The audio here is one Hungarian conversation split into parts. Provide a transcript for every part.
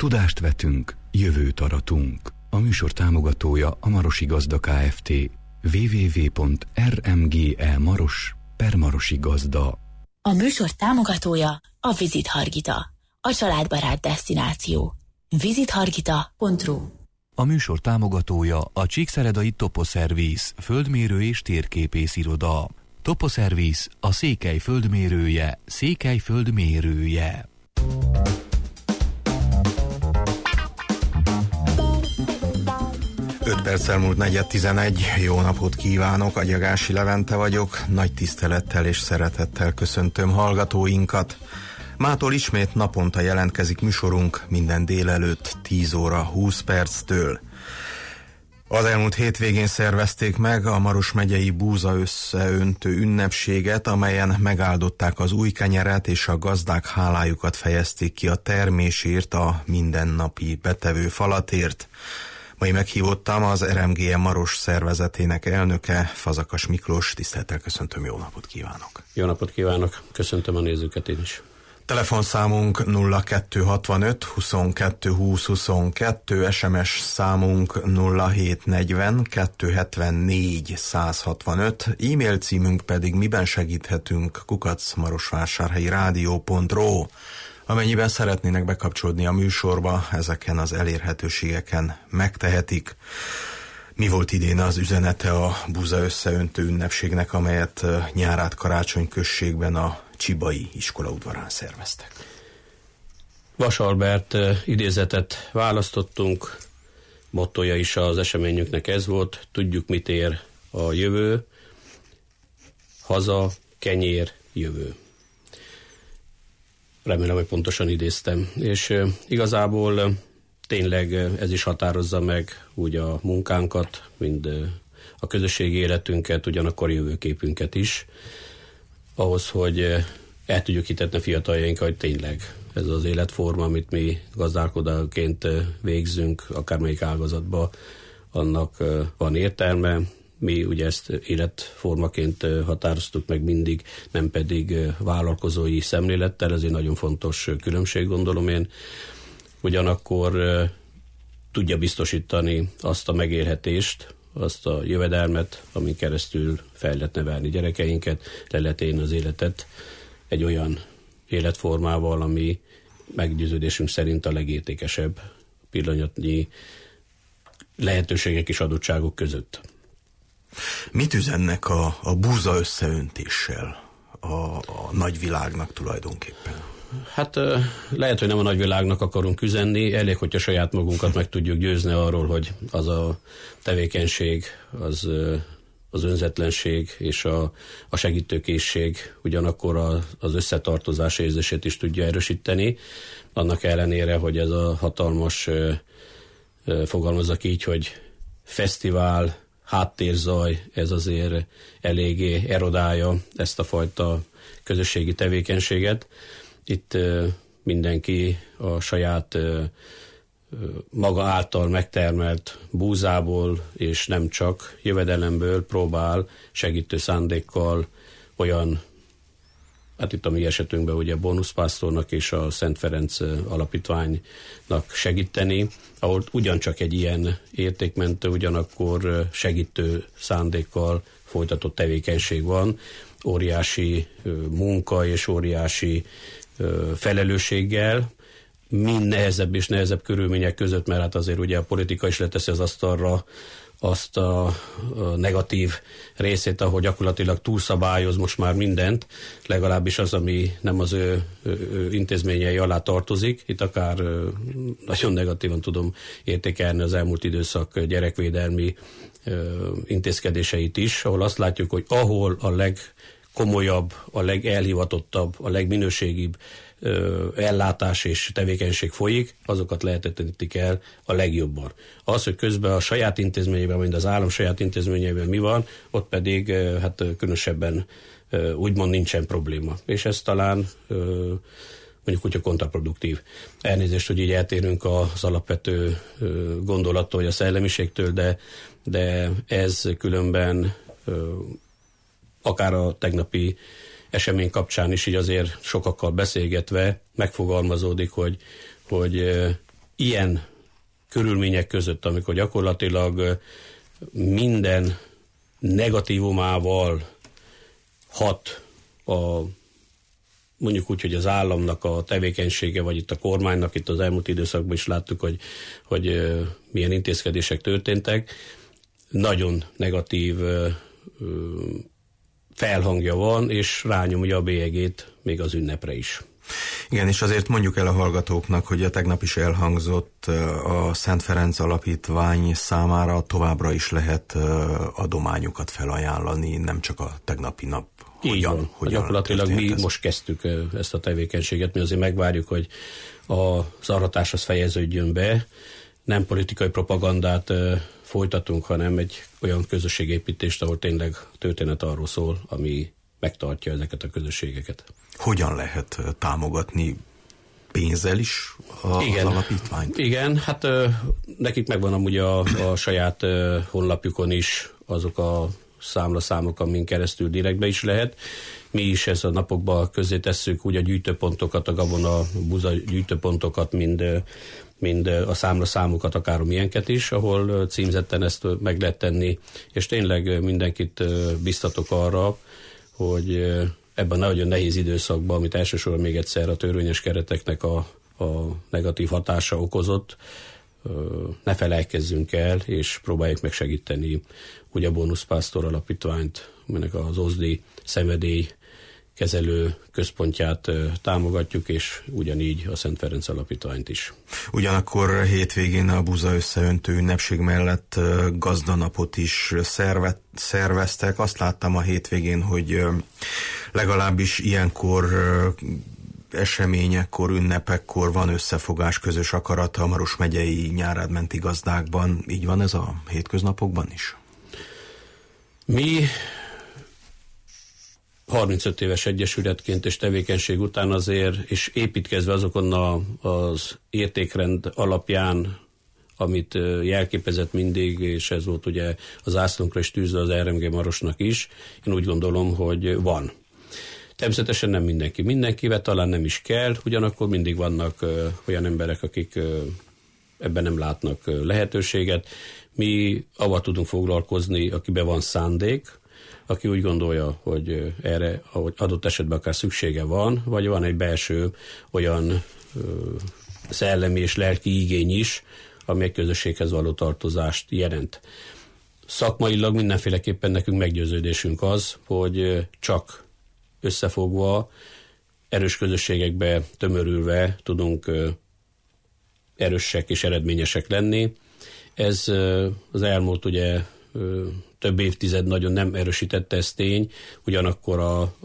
Tudást vetünk, jövőt aratunk. A műsor támogatója a Marosi Gazda Kft. www.rmge.maros/Marosi Gazda. A műsor támogatója a Visit Hargita, a családbarát desztináció. visithargita.ru. A műsor támogatója a Csíkszeredai Toposzervisz, földmérő és térképész iroda. Toposzervisz, a Székely földmérője, Székely földmérője. Öt perccel múlt 4:11. Jó napot kívánok, Agyagási Levente vagyok. Nagy tisztelettel és szeretettel köszöntöm hallgatóinkat. Mától ismét naponta jelentkezik műsorunk minden délelőtt 10 óra 20 perctől. Az elmúlt hétvégén szervezték meg a Maros megyei búza összeöntő ünnepséget, amelyen megáldották az új kenyeret, és a gazdák hálájukat fejezték ki a termésért, a mindennapi betevő falatért. Mai meghívottam az RMGE Maros szervezetének elnöke, Fazakas Miklós. Tisztelettel köszöntöm, jó napot kívánok! Jó napot kívánok, köszöntöm a nézőket én is. Telefonszámunk 0265 22 20 22, SMS számunk 0740 274 165, e-mail címünk pedig miben segíthetünk @marosvásárhelyi-rádió.ro. Amennyiben szeretnének bekapcsolódni a műsorba, ezeken az elérhetőségeken megtehetik. Mi volt idén az üzenete a búza összeöntő ünnepségnek, amelyet Nyárát Karácsony községben a Csibai iskola udvarán szerveztek? Vas Albert idézetet választottunk, mottoja is az eseményünknek ez volt: tudjuk, mit ér a jövő, haza, kenyér, jövő. Remélem, hogy pontosan idéztem. És igazából tényleg ez is határozza meg úgy a munkánkat, mind a közösségi életünket, ugyanakkor jövőképünket is, ahhoz, hogy el tudjuk hitetni a fiataljainkat, hogy tényleg ez az életforma, amit mi gazdálkodóként végzünk, akármelyik ágazatban, annak van értelme. Mi ugye ezt életformaként határoztuk meg mindig, nem pedig vállalkozói szemlélettel, ez egy nagyon fontos különbség, gondolom én. Ugyanakkor tudja biztosítani azt a megélhetést, azt a jövedelmet, amin keresztül fel lehet nevelni gyerekeinket, le lehet élni az életet egy olyan életformával, ami meggyőződésünk szerint a legértékesebb pillanatnyi lehetőségek és adottságok között. Mit üzennek a búza összeöntéssel a nagyvilágnak tulajdonképpen? Hát lehet, hogy nem a nagyvilágnak akarunk üzenni, elég, hogyha saját magunkat meg tudjuk győzni arról, hogy az a tevékenység, az önzetlenség és a segítőkészség ugyanakkor az összetartozás érzését is tudja erősíteni. Annak ellenére, hogy ez a hatalmas, fogalmazzak így, hogy fesztivál, háttérzaj, ez azért eléggé erodálja ezt a fajta közösségi tevékenységet. Itt mindenki a saját maga által megtermelt búzából, és nem csak jövedelemből próbál segítő szándékkal olyan, hát itt a mi esetünkben ugye Bónuszpásztornak és a Szent Ferenc Alapítványnak segíteni, ahol ugyancsak egy ilyen értékmentő, ugyanakkor segítő szándékkal folytatott tevékenység van, óriási munka és óriási felelősséggel, mind nehezebb és nehezebb körülmények között, mert hát azért ugye a politika is leteszi az asztalra azt a negatív részét, ahol gyakorlatilag túlszabályoz most már mindent, legalábbis az, ami nem az ő intézményei alá tartozik. Itt akár nagyon negatívan tudom értékelni az elmúlt időszak gyerekvédelmi intézkedéseit is, ahol azt látjuk, hogy ahol a legkomolyabb, a legelhivatottabb, a legminőségibb ellátás és tevékenység folyik, azokat lehetetlenítik el a legjobban. Az, hogy közben a saját intézményében, mint az állam saját intézményében mi van, ott pedig hát különösebben úgymond nincsen probléma. És ez talán mondjuk úgy, kontraproduktív. Elnézést, hogy így eltérünk az alapvető gondolattól, vagy a szellemiségtől, de ez különben akár a tegnapi esemény kapcsán is így azért sokakkal beszélgetve megfogalmazódik, hogy ilyen körülmények között, amikor gyakorlatilag minden negatívumával hat mondjuk úgy, hogy az államnak a tevékenysége, vagy itt a kormánynak, itt az elmúlt időszakban is láttuk, hogy milyen intézkedések történtek. Nagyon negatív felhangja van, és rányomja a bélyegét még az ünnepre is. Igen, és azért mondjuk el a hallgatóknak, hogy a tegnap is elhangzott, a Szent Ferenc Alapítvány számára továbbra is lehet adományokat felajánlani, nem csak a tegnapi nap. Hogyan gyakorlatilag mi most kezdtük ezt a tevékenységet, mi azért megvárjuk, hogy az aratás az fejeződjön be, nem politikai propagandát folytatunk, hanem egy olyan közösségépítést, ahol tényleg a történet arról szól, ami megtartja ezeket a közösségeket. Hogyan lehet támogatni pénzzel is az alapítványt? Igen, hát nekik megvan amúgy a saját honlapjukon is azok a számlaszámok, amin keresztül direktbe is lehet. Mi is ezt a napokban közzé tesszük úgy a gyűjtőpontokat, a Gabona Buza gyűjtőpontokat, mind a számlaszámokat, akár milyenket is, ahol címzetten ezt meg lehet tenni, és tényleg mindenkit biztatok arra, hogy ebben a nagyon nehéz időszakban, amit elsősorban még egyszer a törvényes kereteknek a negatív hatása okozott, ne felejtkezzünk el, és próbáljuk meg segíteni úgy a Bónusz Pásztor Alapítványt, aminek az OZDI szenvedély kezelő központját támogatjuk, támogatjuk, és ugyanígy a Szent Ferenc Alapítványt is. Ugyanakkor hétvégén a Buza összeöntő ünnepség mellett gazdanapot is szerveztek. Azt láttam a hétvégén, hogy legalábbis ilyenkor eseményekkor, ünnepekkor van összefogás, közös akarat a Maros megyei nyárádmenti gazdákban. Így van ez a hétköznapokban is? Mi 35 éves egyesületként és tevékenység után azért, és építkezve azokon az értékrend alapján, amit jelképezett mindig, és ez volt ugye az ászlónkra is tűzve az RMG Marosnak is, én úgy gondolom, hogy van. Természetesen nem mindenkivel talán nem is kell, ugyanakkor mindig vannak olyan emberek, akik ebben nem látnak lehetőséget. Mi avval tudunk foglalkozni, akiben van szándék, aki úgy gondolja, hogy erre adott esetben akár szüksége van, vagy van egy belső olyan szellemi és lelki igény is, ami egy közösséghez való tartozást jelent. Szakmailag mindenféleképpen nekünk meggyőződésünk az, hogy csak összefogva, erős közösségekbe tömörülve tudunk erősek és eredményesek lenni. Ez az elmúlt ugye több évtized nagyon nem erősítette ezt tény, ugyanakkor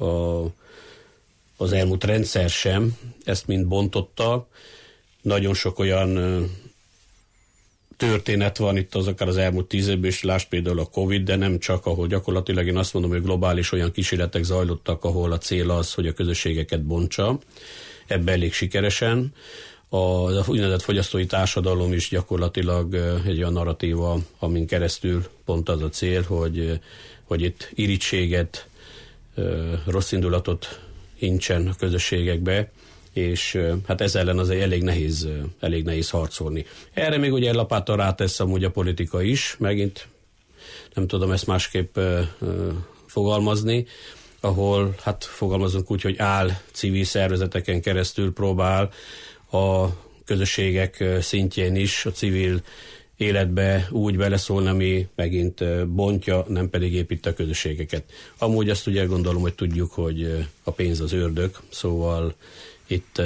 az elmúlt rendszer sem ezt mind bontotta. Nagyon sok olyan történet van itt akár az elmúlt 10 évben is, lásd például a Covid, de nem csak, ahol gyakorlatilag én azt mondom, hogy globális olyan kísérletek zajlottak, ahol a cél az, hogy a közösségeket bontsa, ebben elég sikeresen. Az úgynevezett fogyasztói társadalom is gyakorlatilag egy olyan narratíva, amin keresztül pont az a cél, hogy itt irítséget, rossz indulatot incsen a közösségekbe, és hát ez ellen azért elég nehéz harcolni. Erre még ugye lapáttal rátesz amúgy a politika is, megint nem tudom ezt másképp fogalmazni, ahol hát fogalmazunk úgy, hogy civil szervezeteken keresztül próbál a közösségek szintjén is a civil életbe úgy beleszólni, ami megint bontja, nem pedig épít a közösségeket. Amúgy azt ugye gondolom, hogy tudjuk, hogy a pénz az ördög, szóval itt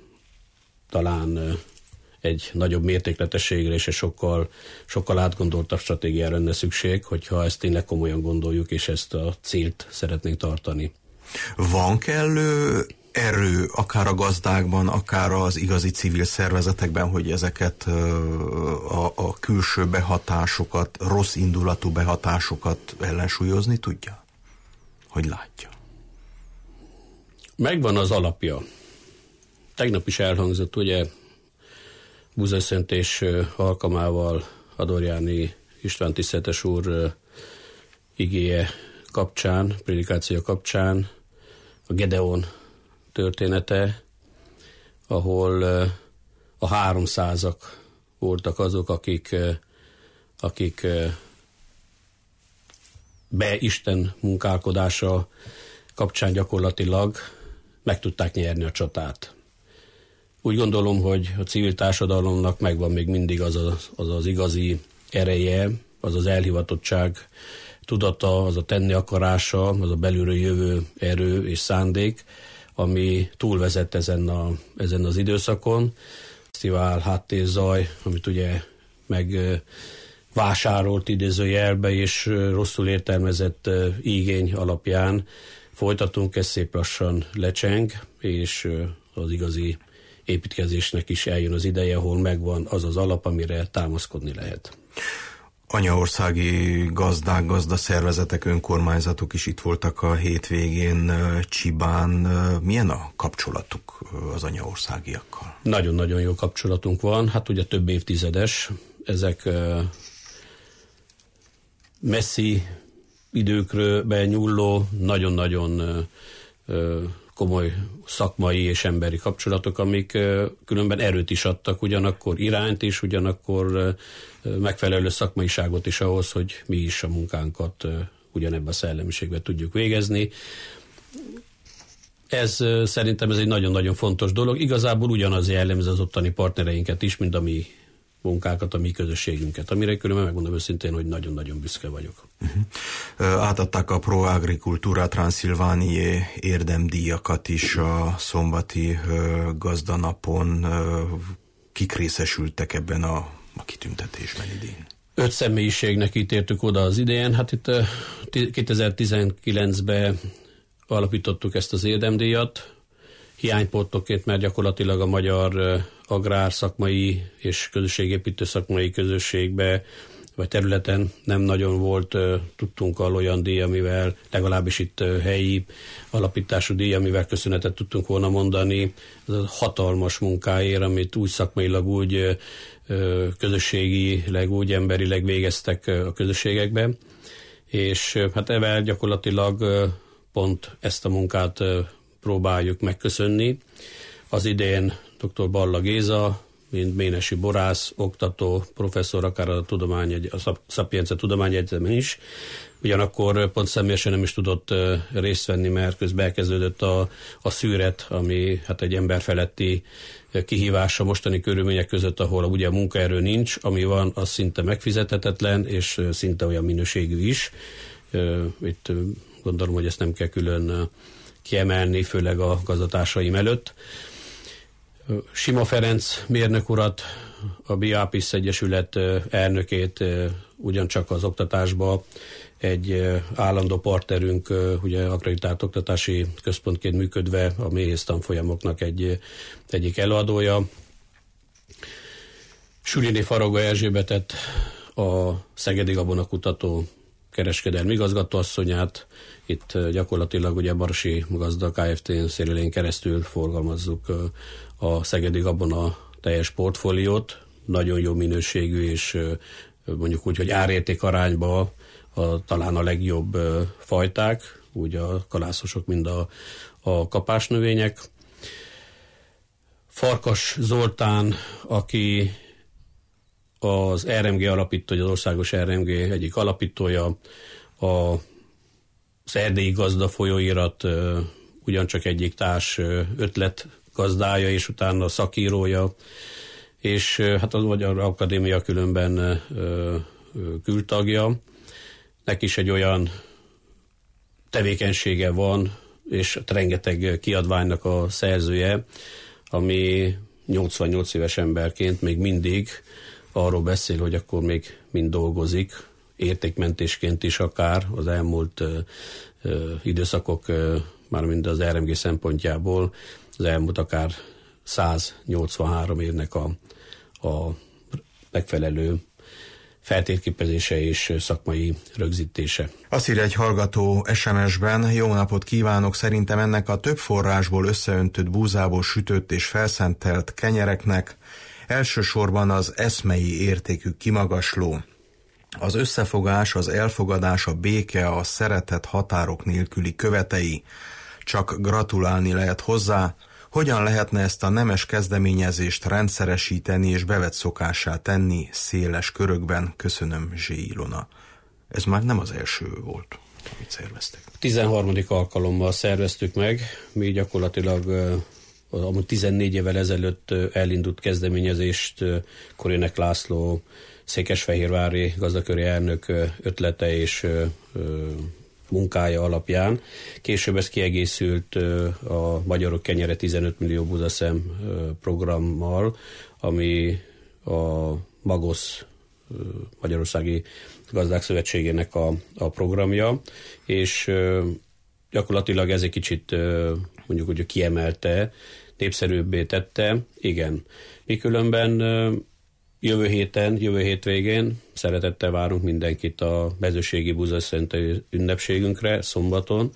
talán egy nagyobb mértékletességre és egy sokkal átgondoltabb stratégiára lenne szükség, hogyha ezt tényleg komolyan gondoljuk, és ezt a célt szeretnénk tartani. Van kellő erő, akár a gazdákban, akár az igazi civil szervezetekben, hogy ezeket a külső behatásokat, rossz indulatú behatásokat ellensúlyozni tudja? Hogy látja? Megvan az alapja. Tegnap is elhangzott, ugye, buzaösszöntés alkalmával Adorjáni István tiszteletes úr igéje kapcsán, prédikáció kapcsán a Gedeon története, ahol a 300-ak voltak azok, akik be Isten munkálkodása kapcsán gyakorlatilag meg tudták nyerni a csatát. Úgy gondolom, hogy a civil társadalomnak megvan még mindig az igazi ereje, az az elhivatottság tudata, az a tenni akarása, az a belülről jövő erő és szándék, ami túlvezet ezen az időszakon. Fesztivál háttérzaj, amit ugye megvásárolt idézőjelbe és rosszul értelmezett igény alapján folytatunk, ez szép lassan lecseng, és az igazi építkezésnek is eljön az ideje, ahol megvan az az alap, amire támaszkodni lehet. Anyaországi gazdák, gazdaszervezetek, önkormányzatok is itt voltak a hétvégén Csibán. Milyen a kapcsolatuk az anyaországiakkal? Nagyon-nagyon jó kapcsolatunk van, hát ugye több évtizedes. Ezek messzi időkről benyúló, nagyon-nagyon komoly szakmai és emberi kapcsolatok, amik különben erőt is adtak, ugyanakkor irányt is, ugyanakkor megfelelő szakmaiságot is ahhoz, hogy mi is a munkánkat ugyanebben a szellemiségben tudjuk végezni. Szerintem ez egy nagyon-nagyon fontos dolog. Igazából ugyanaz jellemzi az ottani partnereinket is, mint a mi munkákat, a mi közösségünket, amire különben megmondom őszintén, hogy nagyon-nagyon büszke vagyok. Átadták a Pro Agricultura Transilvaniae érdemdíjakat is a szombati gazdanapon. Kik részesültek ebben a kitüntetésben idén? 5 személyiségnek ítéltük oda az idén. Hát itt 2019-ben alapítottuk ezt az érdemdíjat, hiánypótlóként, mert gyakorlatilag a magyar agrár szakmai és közösségépítő szakmai közösségbe vagy területen nem nagyon volt, tudtunk olyan díj, amivel legalábbis itt helyi alapítású díj, amivel köszönetet tudtunk volna mondani. Ez a hatalmas munkáért, amit úgy szakmailag, úgy közösségileg, úgy emberileg végeztek a közösségekbe, és hát ezzel gyakorlatilag pont ezt a munkát próbáljuk megköszönni. Az idén dr. Balla Géza, mint Ménesi borász, oktató, professzor, akár a Sapienza Tudományegyetemen is. Ugyanakkor pont személyesen nem is tudott részt venni, mert közben elkezdődött a szüret, ami hát egy emberfeletti kihívása mostani körülmények között, ahol ugye a munkaerő nincs, ami van, az szinte megfizethetetlen, és szinte olyan minőségű is. Itt gondolom, hogy ezt nem kell külön kiemelni, főleg a gazdátársaim előtt. Sima Ferenc mérnök urat, a Biapis Egyesület elnökét ugyancsak az oktatásba egy állandó partnerünk, ugye akreditált oktatási központként működve a méhész tanfolyamoknak egyik előadója. Sülini Faragó Erzsébetet, a Szegedi Gabonakutató kereskedelmi igazgatóasszonyát. Itt gyakorlatilag ugye Barosi Gazda Kft. Szélén keresztül forgalmazzuk a Szegedi Gabona teljes portfóliót, nagyon jó minőségű, és mondjuk úgy, hogy árérték arányba talán a legjobb fajták, úgy a kalászosok, mind a kapásnövények. Farkas Zoltán, aki az RMG alapítója, az Országos RMG egyik alapítója, az Erdélyi Gazda folyóirat ugyancsak egyik társ ötletgazdája, és utána szakírója, és hát az Magyar Akadémia különben kültagja. Neki is egy olyan tevékenysége van, és rengeteg kiadványnak a szerzője, ami 88 éves emberként még mindig arról beszél, hogy akkor még mind dolgozik, értékmentésként is akár az elmúlt időszakok, mármint az RMG szempontjából, az elmúlt akár 183 évnek a megfelelő feltérképezése és szakmai rögzítése. Azt írja egy hallgató SMS-ben: jó napot kívánok, szerintem ennek a több forrásból összeöntött búzából sütött és felszentelt kenyereknek elsősorban az eszmei értékük kimagasló. Az összefogás, az elfogadás, a béke, a szeretet határok nélküli követei. Csak gratulálni lehet hozzá, Hogyan lehetne ezt a nemes kezdeményezést rendszeresíteni és bevett szokássá tenni széles körökben? Köszönöm, Zsé Ilona. Ez már nem az első volt, amit szerveztek. 13. alkalommal szerveztük meg. Mi gyakorlatilag amúgy 14 évvel ezelőtt elindult kezdeményezést Korének László székesfehérvári gazdaköri elnök ötlete és munkája alapján. Később ez kiegészült a Magyarok Kenyere 15 millió buzaszem programmal, ami a MAGOSZ Magyarországi Gazdák Szövetségének a programja, és gyakorlatilag ez egy kicsit mondjuk, hogy kiemelte, népszerűbbé tette. Igen. Mikülönben jövő hétvégén szeretettel várunk mindenkit a mezőségi búzaszentei ünnepségünkre, szombaton,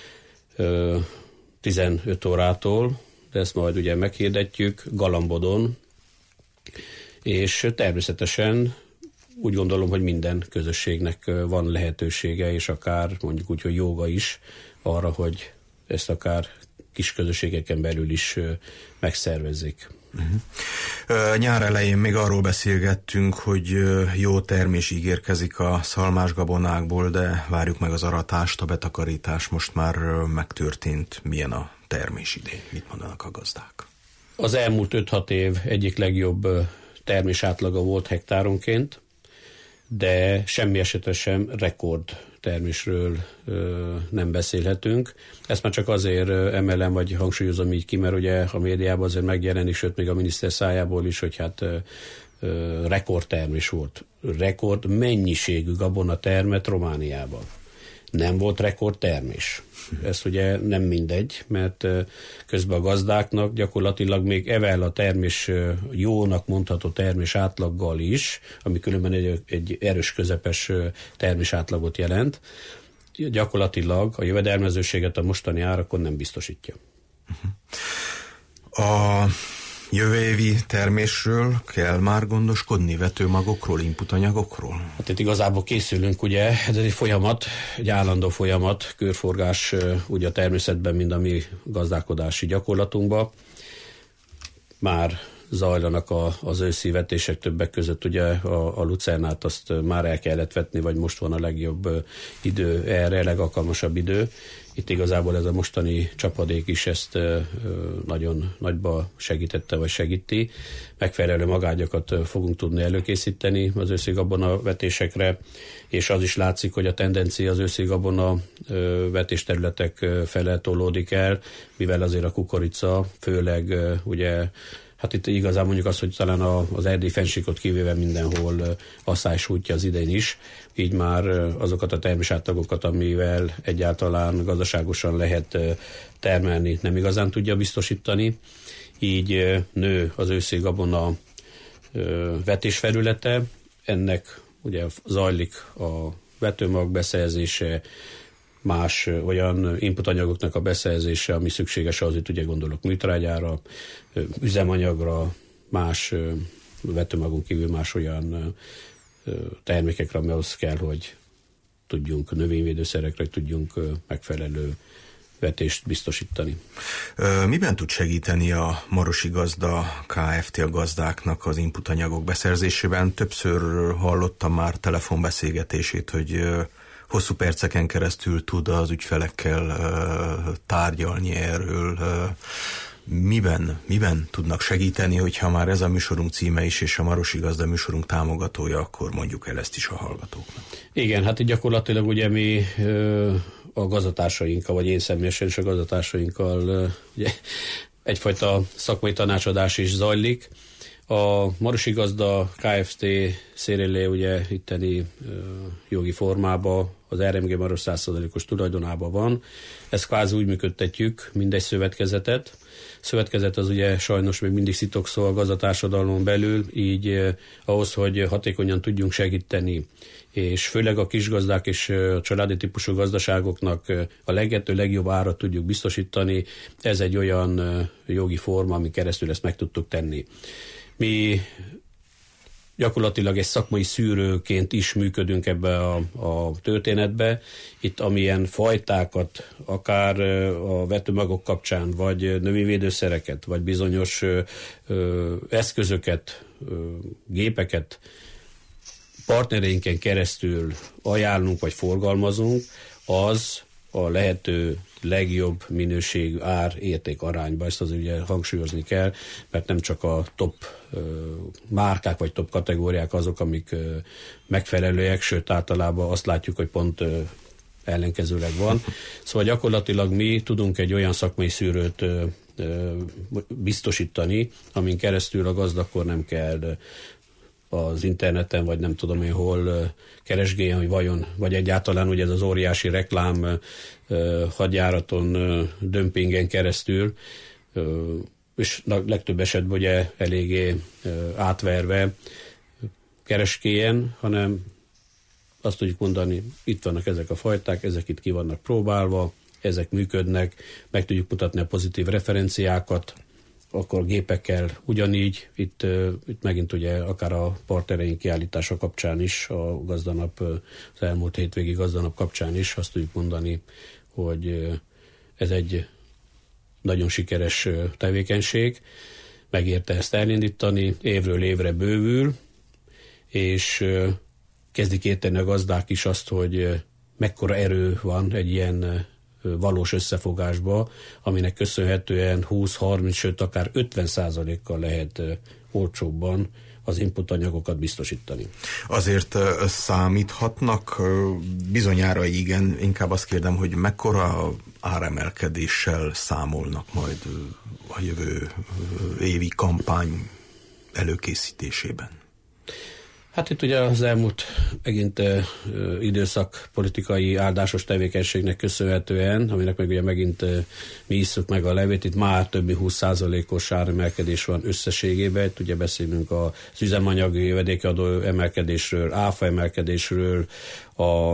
15 órától, de ezt majd ugye meghirdetjük, Galambodon, és természetesen úgy gondolom, hogy minden közösségnek van lehetősége, és akár mondjuk úgy, hogy joga is arra, hogy ezt akár kis közösségeken belül is megszervezzék. Nyár elején még arról beszélgettünk, hogy jó termés ígérkezik a szalmásgabonákból, de várjuk meg az aratást, a betakarítás most már megtörtént. Milyen a termés idén? Mit mondanak a gazdák? Az elmúlt 5-6 év egyik legjobb termés átlaga volt hektáronként, de semmi esetre sem rekord termésről nem beszélhetünk. Ezt már csak azért emelem, vagy hangsúlyozom így ki, mert ugye a médiában azért megjelenik, sőt még a miniszter szájából is, hogy hát rekordtermés volt. Rekord mennyiségű gabona termet Romániában. Nem volt rekordtermés. Ez ugye nem mindegy, mert közben a gazdáknak gyakorlatilag még evel a termés, jónak mondható termés átlaggal is, ami különben egy erős közepes termés átlagot jelent, gyakorlatilag a jövedelmezőséget a mostani árakon nem biztosítja. A jövő évi termésről kell már gondoskodni, vetőmagokról, inputanyagokról? Hát itt igazából készülünk, ugye, ez egy folyamat, egy állandó folyamat, körforgás ugye a természetben, mind a mi gazdálkodási gyakorlatunkban. Már zajlanak az őszi vetések, többek között ugye a lucernát azt már el kellett vetni, vagy most van a legjobb idő erre, legalkalmasabb idő. Itt igazából ez a mostani csapadék is ezt nagyon nagyba segítette, vagy segíti. Megfelelő magányokat fogunk tudni előkészíteni az őszi gabona vetésekre, és az is látszik, hogy a tendencia az őszi gabona vetésterületek fele tolódik el, mivel azért a kukorica, főleg ugye, hát itt igazán mondjuk azt, hogy talán az erdélyi fennsíkot kivéve mindenhol asszály sújtja az idén is, így már azokat a termésátlagokat, amivel egyáltalán gazdaságosan lehet termelni, nem igazán tudja biztosítani. Így nő az őszi gabona vetésfelülete, ennek ugye zajlik a vetőmag beszerzése, más olyan inputanyagoknak a beszerzése, ami szükséges ahhoz, hogy ugye gondolok műtrágyára, üzemanyagra, más vetőmagon kívül más olyan termékekre, ami ahhoz kell, hogy tudjunk növényvédőszerekre, hogy tudjunk megfelelő vetést biztosítani. Miben tud segíteni a Marosi Gazda Kft. A gazdáknak az inputanyagok beszerzésében? Többször hallottam már telefonbeszélgetését, hogy hosszú perceken keresztül tud az ügyfelekkel tárgyalni erről. Miben tudnak segíteni, hogyha már ez a műsorunk címe is, és a Marosi Gazda műsorunk támogatója, akkor mondjuk el ezt is a hallgatóknak. Igen, hát itt gyakorlatilag ugye mi a gazdatársainkkal, vagy én személyesen is a gazdatársainkkal ugye, egyfajta szakmai tanácsadás is zajlik. A Marosi Gazda Kft. Szérélé ugye itteni jogi formában az RMG Maros 100%-os tulajdonában van. Ezt kvázi úgy működtetjük, mindegy szövetkezetet. Szövetkezet az ugye sajnos még mindig szitokszó a gazdatársadalmon belül, így ahhoz, hogy hatékonyan tudjunk segíteni, és főleg a kisgazdák és a családi típusú gazdaságoknak a legjobb árat tudjuk biztosítani. Ez egy olyan jogi forma, ami keresztül ezt meg tudtuk tenni. Mi gyakorlatilag egy szakmai szűrőként is működünk ebbe a történetbe. Itt amilyen fajtákat, akár a vetőmagok kapcsán, vagy növényvédőszereket, vagy bizonyos eszközöket, gépeket partnereinken keresztül ajánlunk, vagy forgalmazunk, az a lehető legjobb minőségű ár-érték arányba. Ezt azért ugye hangsúlyozni kell, mert nem csak a top márkák vagy top kategóriák azok, amik megfelelőek, sőt általában azt látjuk, hogy pont ellenkezőleg van. Szóval gyakorlatilag mi tudunk egy olyan szakmai szűrőt biztosítani, amin keresztül a gazdakor nem kell az interneten, vagy nem tudom én hol keresgéljen, hogy vajon, vagy egyáltalán ugye ez az óriási reklám hadjáraton, dömpingen keresztül, és legtöbb esetben ugye eléggé átverve keresgéljen, hanem azt tudjuk mondani, itt vannak ezek a fajták, ezek itt ki vannak próbálva, ezek működnek, meg tudjuk mutatni a pozitív referenciákat, akkor gépekkel ugyanígy, itt megint ugye akár a partnereink kiállítása kapcsán is, a gazdanap, az elmúlt hétvégi gazdanap kapcsán is azt tudjuk mondani, hogy ez egy nagyon sikeres tevékenység, megérte ezt elindítani, évről évre bővül, és kezdik érteni a gazdák is azt, hogy mekkora erő van egy ilyen valós összefogásba, aminek köszönhetően 20-30, sőt akár 50%-kal lehet olcsóbban az input anyagokat biztosítani. Azért számíthatnak, bizonyára igen, inkább azt kérdem, hogy mekkora áremelkedéssel számolnak majd a jövő évi kampány előkészítésében? Hát itt ugye az elmúlt megint időszak politikai áldásos tevékenységnek köszönhetően, aminek meg ugye megint mi isszuk meg a levét, itt már több mint 20%-os áremelkedés van összességében, itt ugye beszélünk az üzemanyag jövedékadó emelkedésről, áfa emelkedésről, a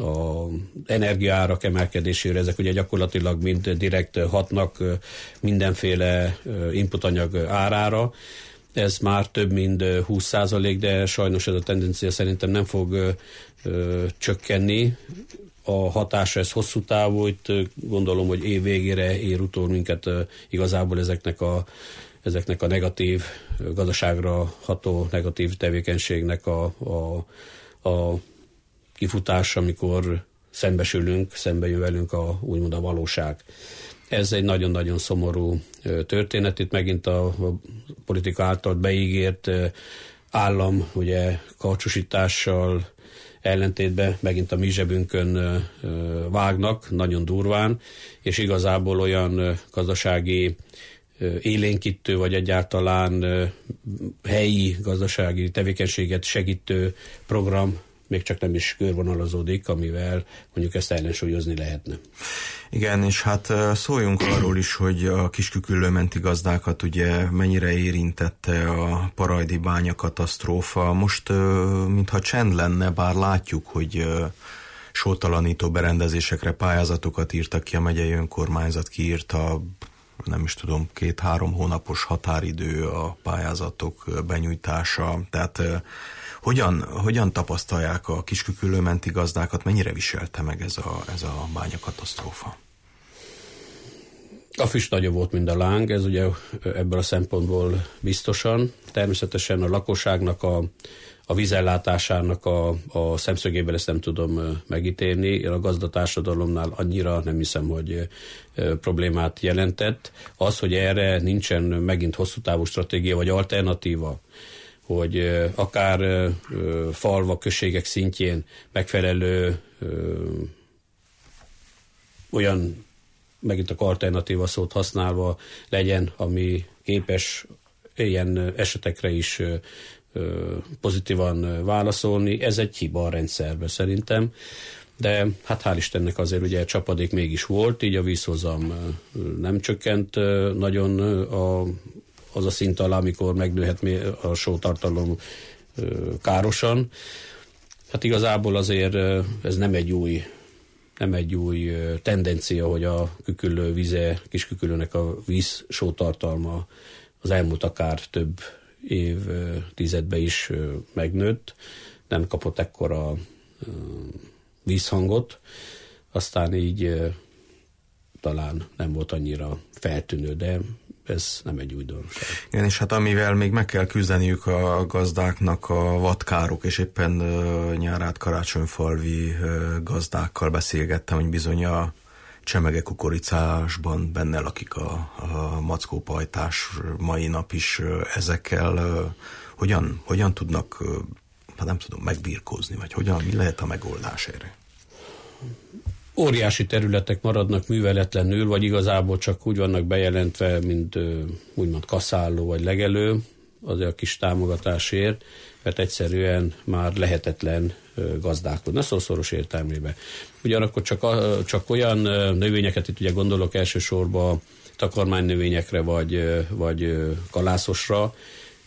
energiaárak emelkedéséről, ezek ugye gyakorlatilag mind direkt hatnak mindenféle inputanyag árára. Ez már több mint 20%, de sajnos ez a tendencia szerintem nem fog csökkenni. A hatása ez hosszú távú, itt gondolom, hogy év végére ér utol minket igazából ezeknek a negatív, gazdaságra ható negatív tevékenységnek a kifutása, amikor szembe jön velünk úgymond a valóság. Ez egy nagyon-nagyon szomorú történet. Itt megint a politika által beígért állam, ugye karcsúsítással ellentétben megint a mi zsebünkön vágnak, nagyon durván, és igazából olyan gazdasági élénkítő, vagy egyáltalán helyi gazdasági tevékenységet segítő program még csak nem is körvonalazódik, amivel mondjuk ezt ellensúlyozni lehetne. Igen, és hát szóljunk arról is, hogy a Kis-Küküllő-menti gazdákat ugye mennyire érintette a parajdi bánya katasztrófa. Most mintha csend lenne, bár látjuk, hogy sótalanító berendezésekre pályázatokat írtak ki, a megyei önkormányzat kiírta, nem is tudom, 2-3 hónapos határidő a pályázatok benyújtása, tehát hogyan tapasztalják a Kis-Küküllő-menti gazdákat, mennyire viselte meg ez a bányakatasztrófa? A füst nagyobb volt, mint a láng, ez ugye ebből a szempontból biztosan. Természetesen a lakosságnak a vízellátásának a szemszögéből ezt nem tudom megítélni. A gazdatársadalomnál annyira nem hiszem, hogy problémát jelentett. Az, hogy erre nincsen megint hosszú távú stratégia vagy alternatíva, hogy akár falvak, községek szintjén megfelelő olyan, megint a alternatíva szót használva legyen, ami képes ilyen esetekre is pozitívan válaszolni. Ez egy hiba a rendszerben szerintem, de hát hál' Istennek azért ugye csapadék mégis volt, így a vízhozam nem csökkent nagyon az a szint alá, amikor megnőhet a sótartalom károsan. Hát igazából azért ez nem egy új tendencia, hogy a Küküllő vize, Kis-Küküllőnek a víz sótartalma az elmúlt akár több évtizedben is megnőtt, nem kapott ekkora vízhangot, aztán így talán nem volt annyira feltűnő, de ez nem egy újdonság. Igen, és hát amivel még meg kell küzdeniük a gazdáknak a vadkárok, és éppen nyárát karácsonyfalvi gazdákkal beszélgettem, hogy bizony a csemege kukoricásban benne lakik a mackópajtás mai nap is. Ezekkel hogyan tudnak, hát nem tudom, megbirkózni, vagy mi lehet a megoldás erre? Óriási területek maradnak műveletlenül, vagy igazából csak úgy vannak bejelentve, mint úgymond kaszálló vagy legelő, azért a kis támogatásért, mert egyszerűen már lehetetlen gazdálkodni, szószoros értelmében. Ugyanakkor csak olyan növényeket, itt ugye gondolok elsősorban takarmánynövényekre vagy kalászosra,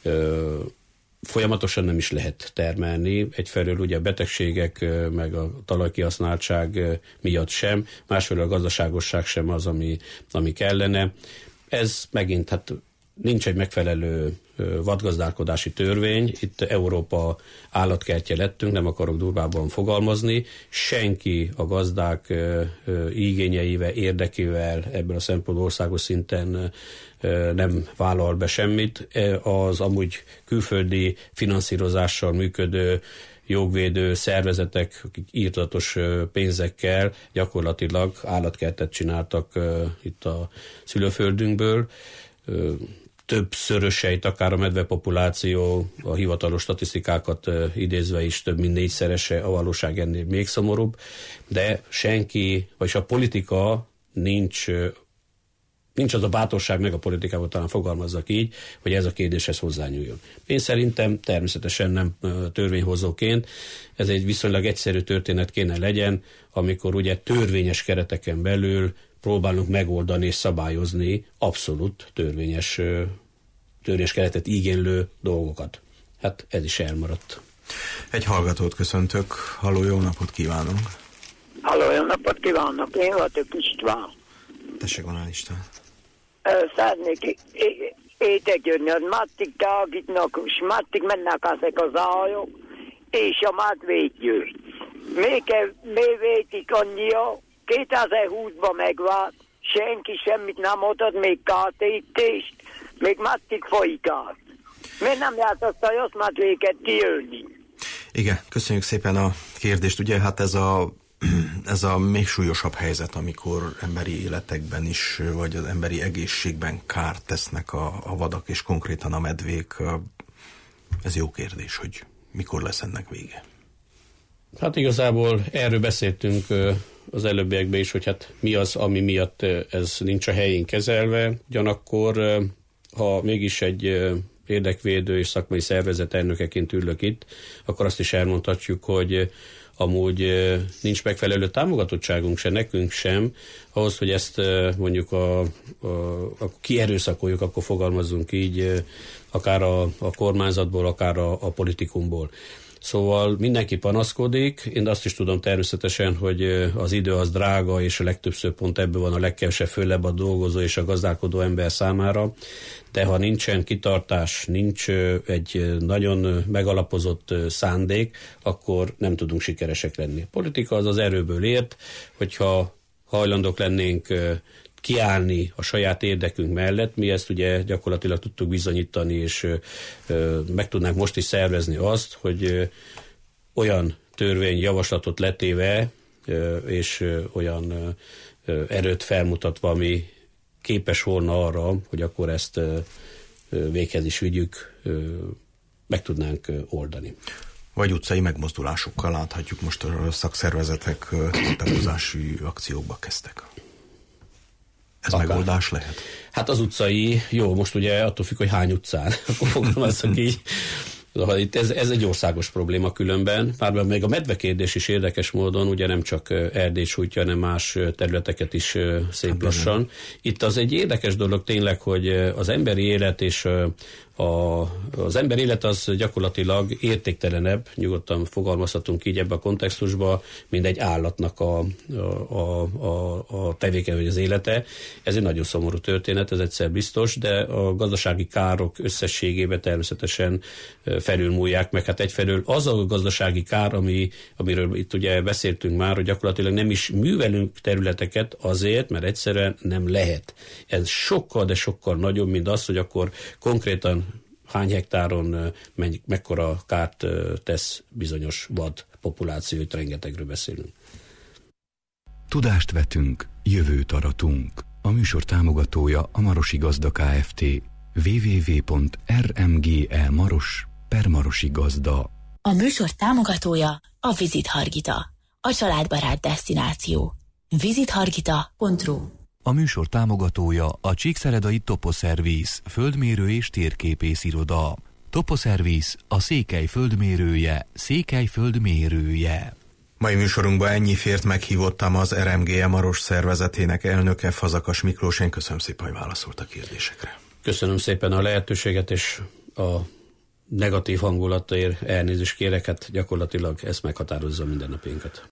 folyamatosan nem is lehet termelni. Egyfelől ugye a betegségek meg a talajkihasználtság miatt sem, másfelől a gazdaságosság sem az, ami kellene. Ez megint, hát nincs egy megfelelő vadgazdálkodási törvény, itt Európa állatkertje lettünk, nem akarok durvábban fogalmazni, senki a gazdák igényeivel, érdekével ebből a szempontból országos szinten nem vállal be semmit. Az amúgy külföldi finanszírozással működő jogvédő szervezetek, akik írtatos pénzekkel gyakorlatilag állatkertet csináltak itt a szülőföldünkből. Többszöröseit, akár a medvepopuláció, a hivatalos statisztikákat idézve is több mint 4-szerese, a valóság ennél még szomorúbb, de senki, vagyis a politika nincs az a bátorság, meg a politikával talán fogalmazzak így, hogy ez a kérdéshez hozzányúljon. Én szerintem természetesen nem törvényhozóként, ez egy viszonylag egyszerű történet kéne legyen, amikor ugye törvényes kereteken belül próbálunk megoldani és szabályozni abszolút törvényes keretet igénylő dolgokat. Hát ez is elmaradt. Egy hallgatót köszöntök. Halló, jó napot kívánunk! Halló, jó napot kívánok! Én vagyok István. Tessék, van István. Szeretnék étekjönni, hogy mattig tágítnak, és mattig mennek ezek az ályok, és a medvégyőr. Még vétik annyira, 2020-ban megvált, senki semmit nem adott, még kártérítést, még mattig folyik át. Miért nem lehet azt a joszmadvéket kijönni? Igen, köszönjük szépen a kérdést. Ugye hát ez a még súlyosabb helyzet, amikor emberi életekben is, vagy az emberi egészségben kárt tesznek a vadak, és konkrétan a medvék. Ez jó kérdés, hogy mikor lesz ennek vége. Hát igazából erről beszéltünk az előbbiekben is, hogy hát mi az, ami miatt ez nincs a helyén kezelve. Ugyanakkor, ha mégis egy érdekvédő és szakmai szervezet elnökeként ülök itt, akkor azt is elmondhatjuk, hogy amúgy nincs megfelelő támogatottságunk se, nekünk sem, ahhoz, hogy ezt mondjuk kierőszakoljuk, akkor fogalmazzunk így, akár a kormányzatból, akár a politikumból. Szóval mindenki panaszkodik, én azt is tudom természetesen, hogy az idő az drága, és a legtöbbször pont ebből van a legkevesebb, főleg a dolgozó és a gazdálkodó ember számára, de ha nincsen kitartás, nincs egy nagyon megalapozott szándék, akkor nem tudunk sikeresek lenni. A politika az erőből ért, hogyha hajlandók lennénk kiállni a saját érdekünk mellett, mi ezt ugye gyakorlatilag tudtuk bizonyítani, és meg tudnánk most is szervezni azt, hogy olyan törvényjavaslatot letéve, és olyan erőt felmutatva, ami képes volna arra, hogy akkor ezt véghez is vigyük, meg tudnánk oldani. Vagy utcai megmozdulásokkal láthatjuk, most a szakszervezetek tiltakozási akciókba kezdtek. Ez akár megoldás lehet? Hát az utcai, jó, most ugye attól függ, hogy hány utcán, akkor fogalmazzak így. Itt ez egy országos probléma különben, bár még a medvekérdés is érdekes módon, ugye nem csak Erdélyt sújtja, hanem más területeket is szép lassan. Itt az egy érdekes dolog tényleg, hogy az emberi élet és az ember élet az gyakorlatilag értéktelenebb, nyugodtan fogalmazhatunk így ebbe a kontextusba, mint egy állatnak a tevékenység vagy az élete. Ez egy nagyon szomorú történet, ez egyszer biztos, de a gazdasági károk összességében természetesen felülmúlják meg. Hát egyfelől az a gazdasági kár, amiről itt ugye beszéltünk már, hogy gyakorlatilag nem is művelünk területeket azért, mert egyszerűen nem lehet. Ez sokkal, de sokkal nagyobb, mint az, hogy akkor konkrétan hány hektáron mekkora kárt tesz bizonyos vad populáció, itt rengetegről beszélünk. Tudást vetünk, jövőt aratunk. A műsor támogatója a Marosi Gazda Kft. www.rmglmaros.per Marosi A műsor támogatója a Visit Hargita, a családbarát desztináció. visithargita.ru. A műsor támogatója a Csíkszeredai Toposzervisz, földmérő és térképész iroda. Toposzervisz, a Székely földmérője, Székely földmérője. Mai műsorunkban ennyi fért, meghívottam az RMGE Maros szervezetének elnöke, Fazakas Miklós. Én köszönöm szépen, hogy válaszolt a kérdésekre. Köszönöm szépen a lehetőséget, és a negatív hangulatért elnézést kérek, hát gyakorlatilag ez meghatározza mindennapjainkat.